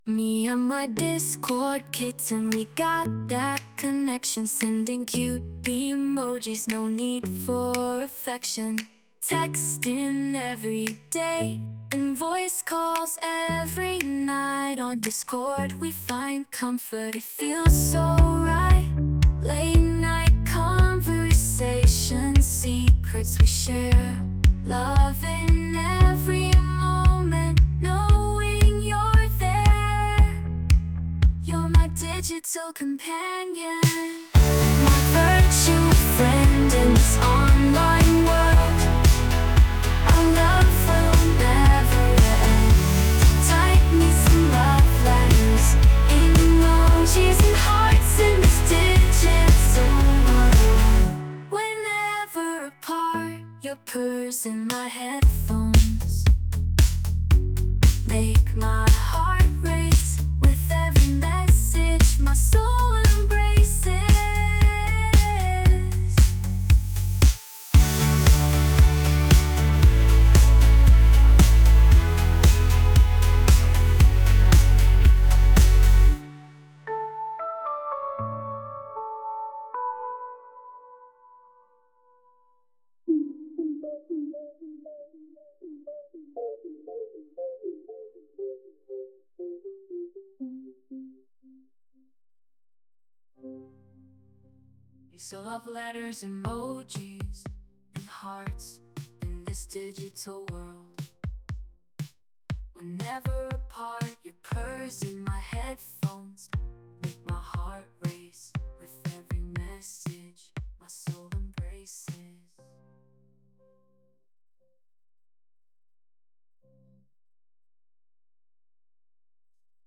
Me and my Discord kitten, we got that connection. Sending cute emojis, no need for affection. Texting every day and voice calls every night. On Discord we find comfort, it feels so right. Late night conversations, secrets we share. Love in every moment, knowing you're there. You're my digital companion, my virtual friend in this online world. Our love will never end. Type me some love letters, emojis and hearts in this digital world. Whenever apart, your purse in my headphones make my heart race. With every message, my soul embraces. These are love letters, emojis, and hearts in this digital world. We're never apart, you're perfect.